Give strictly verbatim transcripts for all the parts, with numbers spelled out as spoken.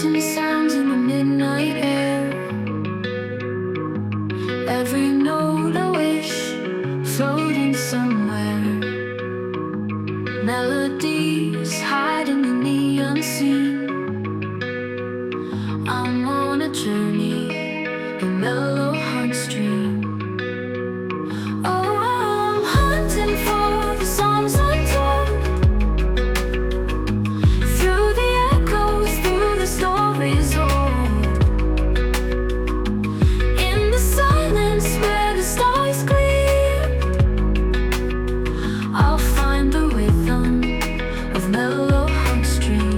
Mountain sounds in the midnight air. Every note a wish, floating somewhere. Melodies hiding in the unseen. I'm on a journey, a mellow hunt stream. Oh, I'm hunting for the songs untold. Through the echoes, through the stories old. In the silence where the stars gleam, I'll find the rhythm of mellow hunt stream.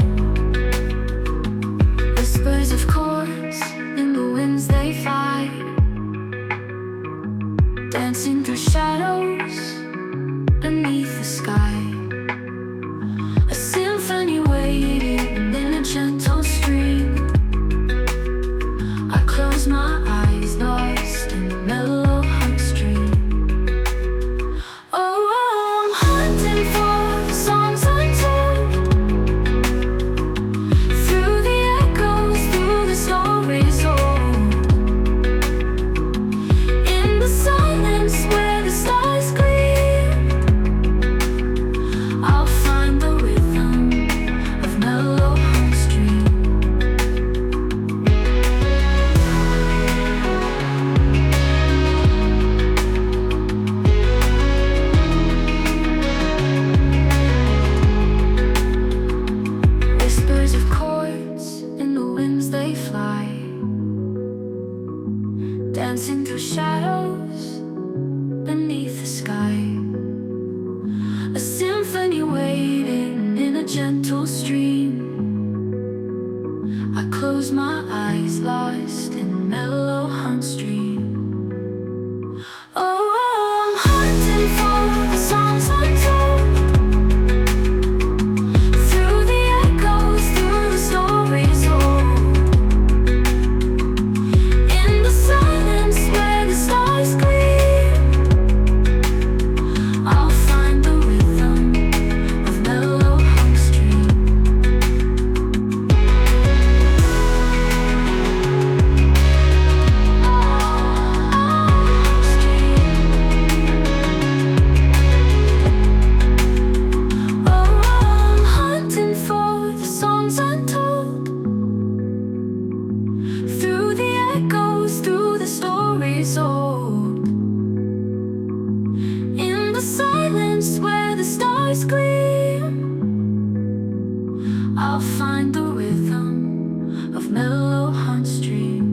Whispers of chords in the winds they fly, dancing through shadows beneath the sky. A symphony waiting in a gentle stream. I close my eyes, lost in the mellow hunt stream. Oh, I'm hunting for the songs untold. Through the echoes, through the stories old. In the silence where the stars gleam, I'll find the rhythm of mellow hunt stream. Whispers of chords in the winds they fly, dancing through shadows beneath the sky. A symphony waiting in a gentle stream. I close my eyes, lost in the mellow hunt stream. Oh, I'm hunting for the songs untold. Through the echoes, through the stories old. In the silence where the stars gleam, I'll find the rhythm of mellow hunt stream. Oh, I'm hunting for the songs untold. Through the echoes, through the stories old. In the silence where the stars gleam, I'll find the rhythm of mellow hunt stream.